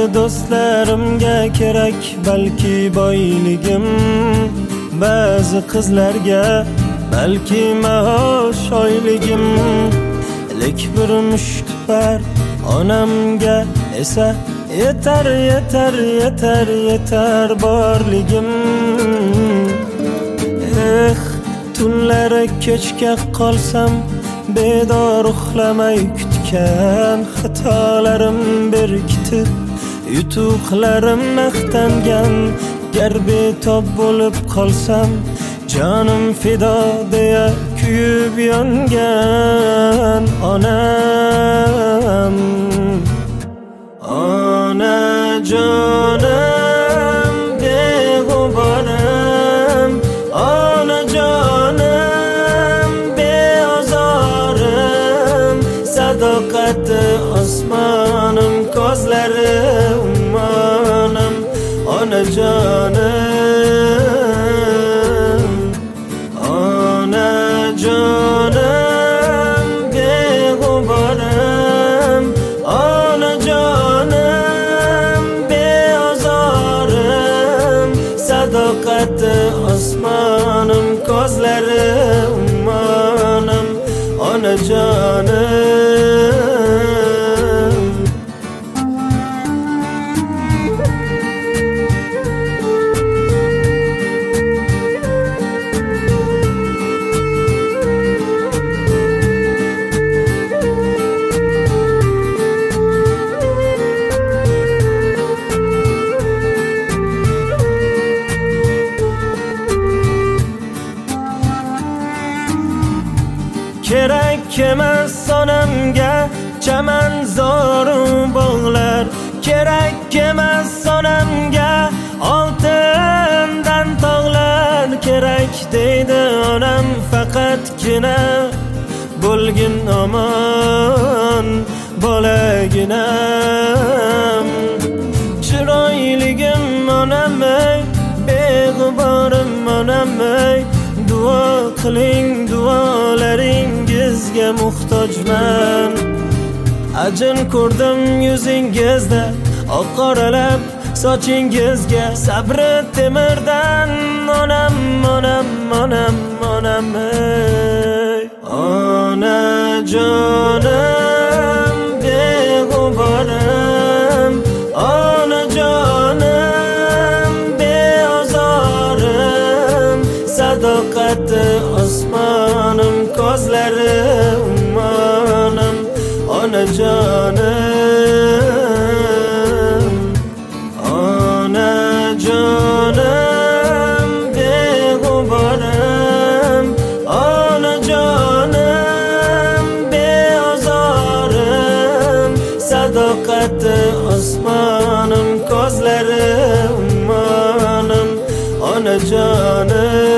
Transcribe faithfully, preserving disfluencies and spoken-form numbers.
Ba'zi do'stlarimga kerak balki boyligim, ba'zi qizlarga balki maosh oyligim. Lek bir mushtipar onamga esa yetar, yetar, yetar, yetar borligim. Eh, tunlari kechga qolsam, bedor uxlamay kutgan xatolarim berkitib, yutuqlarim maqtangan. Gar betob bo'lib qolsam, jonim fido deya kuyib yongan onam. Onajonim beg'uborim, onajonim beozorim, sadoqati osmonim, ko'zlari ummonim. Onajonim, onajonim beg'uborim, onajonim beozorim, sadoqati osmonim, ko'zlari ummonim. Onajonim. Kerak emas onamga chaman zoru bog'lar, kerak emas onamga oltindan tog'lar. Kerak deydi onam faqatgina bo'lgin omon bolaginam. Chiroyligim onam ey, beg'uborim onam ey, duo qiling, duolaringizga muhtojman. Ajin ko'rdim yuzingizda, oq-qoralab sochingizga. Sabri temirdan onam, onam, onam, onam ey. Onajonim beg'uborim, onajonim beozorim, sadoqati osmonim, ko'zlari ummonim. Onajonim, onajonim beg'uborim, onajonim beozorim, sadoqati osmonim, ko'zlari ummonim. Onajonim.